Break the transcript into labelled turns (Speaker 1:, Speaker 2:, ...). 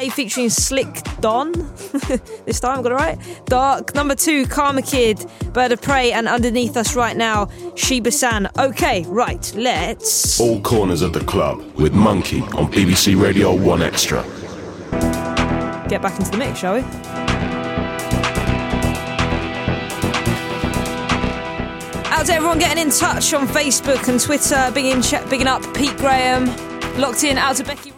Speaker 1: Day featuring Slick Don. This time I got it right. Dark. Number 2, Karma Kid, Bird of Prey, and underneath us right now, Shiba-san. Okay, right, let's...
Speaker 2: All Corners of the Club with Monkey on BBC Radio 1 Extra.
Speaker 1: Get back into the mix, shall we? Out to everyone getting in touch on Facebook and Twitter, bigging up Pete Graham, locked in. Out to Becky.